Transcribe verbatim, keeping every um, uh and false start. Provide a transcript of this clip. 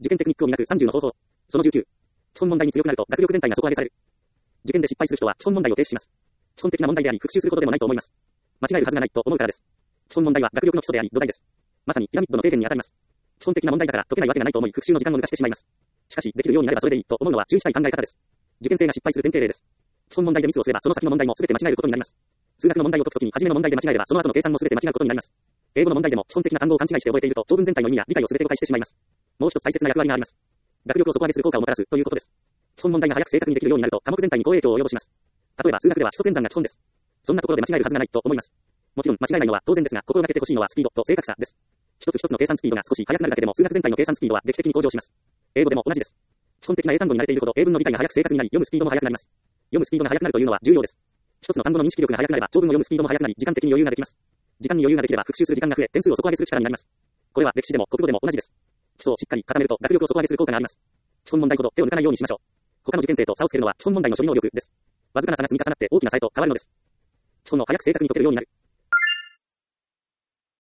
受験テクニックを磨くさんじゅうの方法。そのじゅうきゅう。基本問題に強くなると学力全体が底上げされる。受験で失敗する人は基本問題を停止します。基本的な問題であり復習することでもないと思います。間違えるはずがないと思うからです。基本問題は学力の基礎であり土台です。まさにピラミッドの底辺に当たります。基本的な問題だから解けないわけがないと思い復習の時間を抜かしてしまいます。しかしできるようになればそれでいいと思うのは注意したい考え方です。受験生が失敗する典型例です。基本問題でミスをすればその先の問題も全て間違えることになります。数学の問題を解くときに初めの問題で間違えればその後の計算も全て間違うことになります。英語の問題でも基本的な単語を勘違いして覚えていると長文全体の意味や理解を全て誤解してしまいます。もう一つ大切な役割があります。学力を底上げする効果をもたらすということです。基本問題が早く正確にできるようになると科目全体に好影響を及ぼします。例えば数学では基礎演算が基本です。そんなところで間違えるはずがないと思います。もちろん間違えないのは当然ですが心がけてほしいのはスピードと正確さです。一つ一つの計算スピードが少し速くなるだけでも数学全体の計算スピードは劇的に向上します。英語でも同じです。基本的な英単語に慣れているほど英文の理解が早く正確になり読むスピードも速くなります。読むスピードが速くなるというのは重要です。一つの単語の認識力が速くなれば長文を読むスピードも速くなり時間的に余裕ができます。時間に余裕ができれば復習する時間が増え点数を底上げする力になります。これは歴史でも国語でも同じです。基礎をしっかり固めると学力を底上げする効果があります。基本問題ほど手を抜かないようにしましょう。他の受験生と差をつけるのは基本問題の処理能力です。わずかな差が積み重なって大きな差へと変わるのです。基本を早く正確に解けるようになる。